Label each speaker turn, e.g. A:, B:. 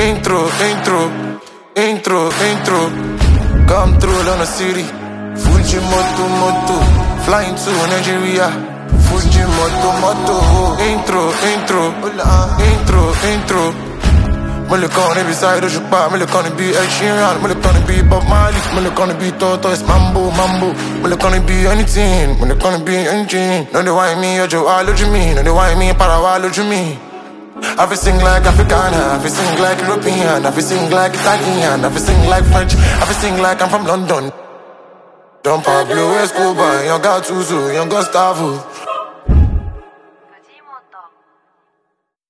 A: intro. Come through on the city. Fuji moto. Flying to Nigeria. Fuji moto. Intro. Me look on every side of Japan. Me look on the beat Ed Sheeran. Me look on the beat Bob Marley. Me look on the beat Toto. It's mambo. Me look on the beat anything. Me look on the beat anything. No they want me or Joe, what you mean? No they want me Parawa, what you mean? I feel sing like Africana, I feel sing like European, I feel sing like Italian, I feel sing like French, I feel sing like I'm from London. Don Pablo Escobar, young Gattuso, young Gustavo.